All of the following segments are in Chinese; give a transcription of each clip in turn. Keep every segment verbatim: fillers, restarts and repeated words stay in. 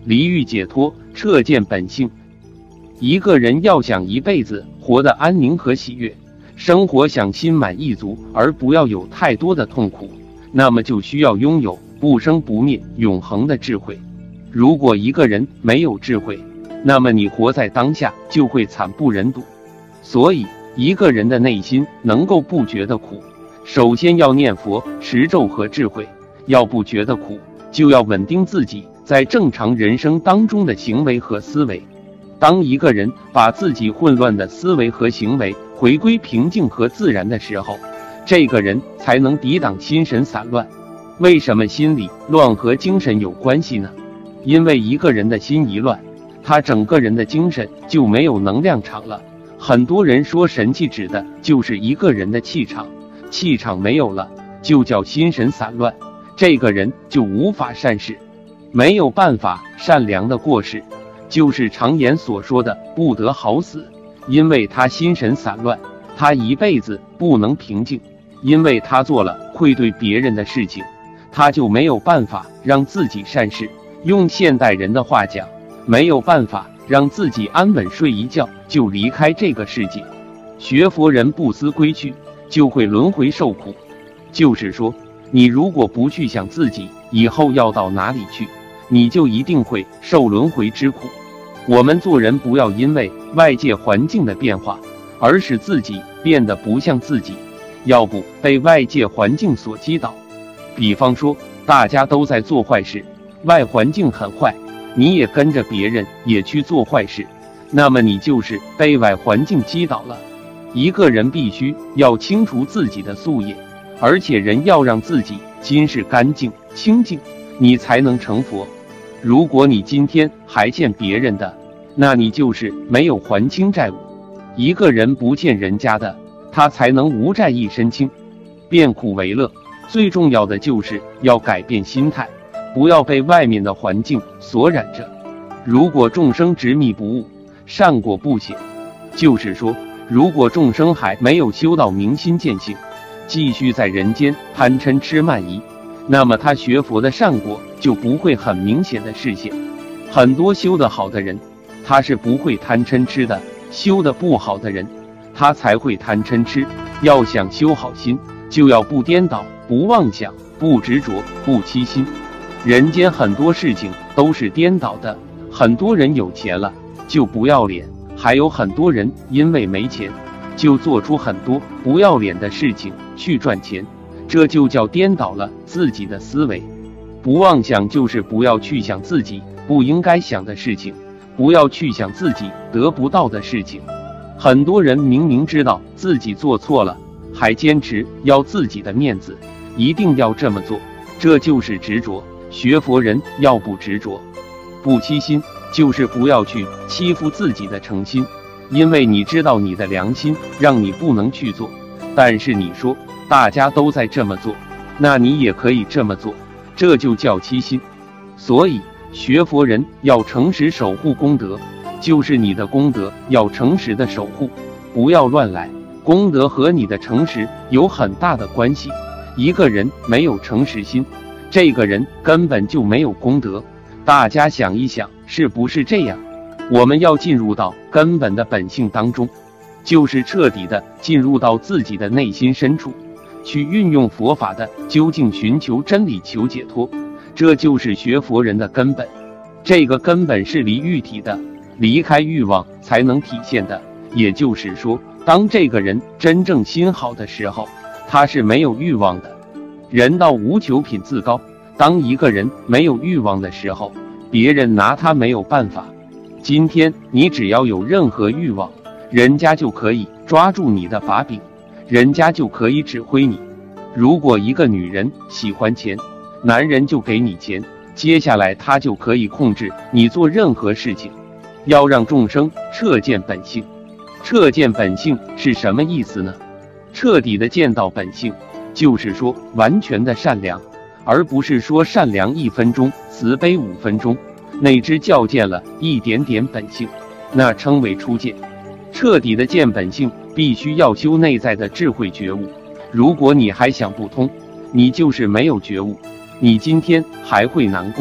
离欲解脱，彻见本性。一个人要想一辈子活得安宁和喜悦，生活想心满意足，而不要有太多的痛苦，那么就需要拥有不生不灭、永恒的智慧。如果一个人没有智慧，那么你活在当下就会惨不忍睹。所以，一个人的内心能够不觉得苦，首先要念佛、持咒和智慧。要不觉得苦，就要稳定自己在正常人生当中的行为和思维。当一个人把自己混乱的思维和行为回归平静和自然的时候，这个人才能抵挡心神散乱。为什么心理乱和精神有关系呢？因为一个人的心一乱，他整个人的精神就没有能量场了。很多人说神气指的就是一个人的气场，气场没有了，就叫心神散乱，这个人就无法善事，没有办法善良的过世，就是常言所说的不得好死。因为他心神散乱，他一辈子不能平静，因为他做了愧对别人的事情，他就没有办法让自己善事。用现代人的话讲，没有办法让自己安稳睡一觉就离开这个世界。学佛人不思归去，就会轮回受苦。就是说，你如果不去想自己以后要到哪里去，你就一定会受轮回之苦。我们做人不要因为外界环境的变化而使自己变得不像自己，要不被外界环境所击倒。比方说，大家都在做坏事，外环境很坏，你也跟着别人也去做坏事，那么你就是被外环境击倒了。一个人必须要清除自己的宿业，而且人要让自己心是干净清净，你才能成佛。如果你今天还欠别人的，那你就是没有还清债务。一个人不欠人家的，他才能无债一身轻。变苦为乐，最重要的就是要改变心态，不要被外面的环境所染着。如果众生执迷不悟，善果不显，就是说，如果众生还没有修到明心见性，继续在人间贪嗔痴慢疑，那么他学佛的善果就不会很明显的实现。很多修得好的人，他是不会贪嗔痴的，修得不好的人，他才会贪嗔痴。要想修好心，就要不颠倒、不妄想、不执着、不欺心。人间很多事情都是颠倒的，很多人有钱了就不要脸，还有很多人因为没钱就做出很多不要脸的事情去赚钱，这就叫颠倒了自己的思维。不妄想就是不要去想自己不应该想的事情，不要去想自己得不到的事情。很多人明明知道自己做错了，还坚持要自己的面子，一定要这么做，这就是执着。学佛人要不执着，不欺心，就是不要去欺负自己的诚心。因为你知道你的良心让你不能去做，但是你说大家都在这么做，那你也可以这么做，这就叫欺心。所以学佛人要诚实守护功德，就是你的功德要诚实的守护，不要乱来。功德和你的诚实有很大的关系。一个人没有诚实心，这个人根本就没有功德。大家想一想，是不是这样？我们要进入到根本的本性当中，就是彻底的进入到自己的内心深处，去运用佛法的究竟寻求真理，求解脱。这就是学佛人的根本。这个根本是离欲体的，离开欲望才能体现的。也就是说，当这个人真正心好的时候，他是没有欲望的。人到无求品自高，当一个人没有欲望的时候，别人拿他没有办法。今天你只要有任何欲望，人家就可以抓住你的把柄，人家就可以指挥你。如果一个女人喜欢钱，男人就给你钱，接下来他就可以控制你做任何事情。要让众生彻见本性。彻见本性是什么意思呢？彻底的见到本性，就是说完全的善良，而不是说善良一分钟，慈悲五分钟。内知较见了一点点本性，那称为初见。彻底的见本性，必须要修内在的智慧觉悟。如果你还想不通，你就是没有觉悟。你今天还会难过，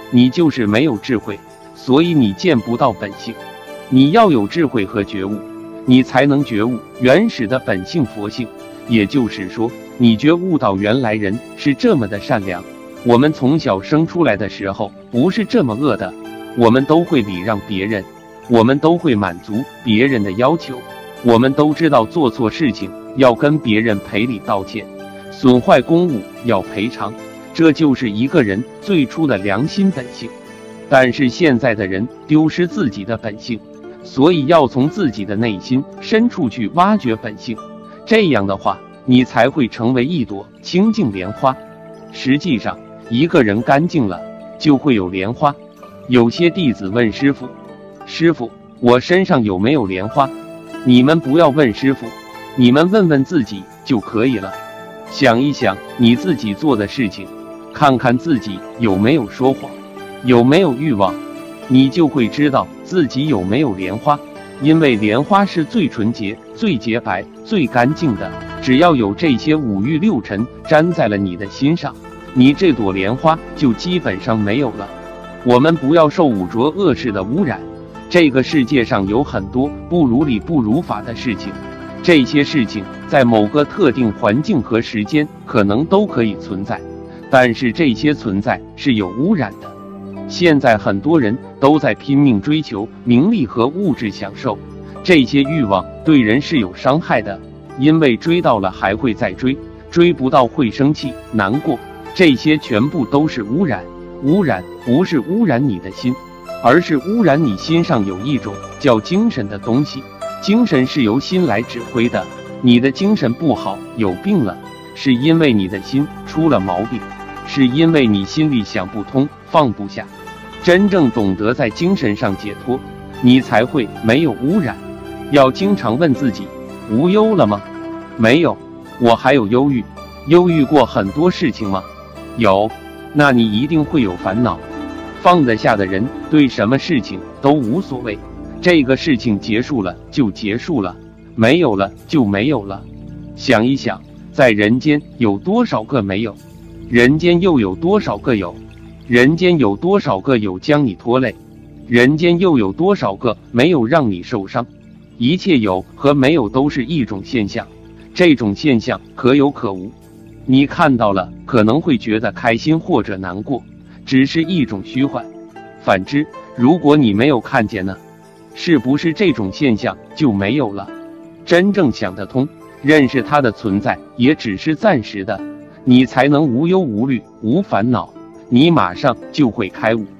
你就是没有智慧，所以你见不到本性。你要有智慧和觉悟，你才能觉悟原始的本性佛性。也就是说，你觉悟到原来人是这么的善良。我们从小生出来的时候不是这么恶的，我们都会礼让别人，我们都会满足别人的要求，我们都知道做错事情要跟别人赔礼道歉，损坏公物要赔偿，这就是一个人最初的良心本性。但是现在的人丢失自己的本性，所以要从自己的内心深处去挖掘本性，这样的话你才会成为一朵清净莲花。实际上一个人干净了就会有莲花。有些弟子问师父，师父，我身上有没有莲花？你们不要问师父，你们问问自己就可以了。想一想你自己做的事情，看看自己有没有说谎，有没有欲望，你就会知道自己有没有莲花。因为莲花是最纯洁、最洁白、最干净的，只要有这些五欲六尘粘在了你的心上，你这朵莲花就基本上没有了。我们不要受五浊恶世的污染，这个世界上有很多不如理不如法的事情，这些事情在某个特定环境和时间可能都可以存在，但是这些存在是有污染的。现在很多人都在拼命追求名利和物质享受，这些欲望对人是有伤害的，因为追到了还会再追，追不到会生气难过，这些全部都是污染。污染不是污染你的心，而是污染你心上有一种叫精神的东西。精神是由心来指挥的，你的精神不好，有病了，是因为你的心出了毛病，是因为你心里想不通，放不下。真正懂得在精神上解脱，你才会没有污染。要经常问自己，无忧了吗？没有。我还有忧郁，忧郁过很多事情吗？有。那你一定会有烦恼。放得下的人对什么事情都无所谓，这个事情结束了就结束了，没有了就没有了。想一想，在人间有多少个没有，人间又有多少个有，人间有多少个有将你拖累，人间又有多少个没有让你受伤。一切有和没有都是一种现象，这种现象可有可无，你看到了可能会觉得开心或者难过，只是一种虚幻。反之，如果你没有看见呢，是不是这种现象就没有了？真正想得通，认识它的存在也只是暂时的，你才能无忧无虑无烦恼，你马上就会开悟。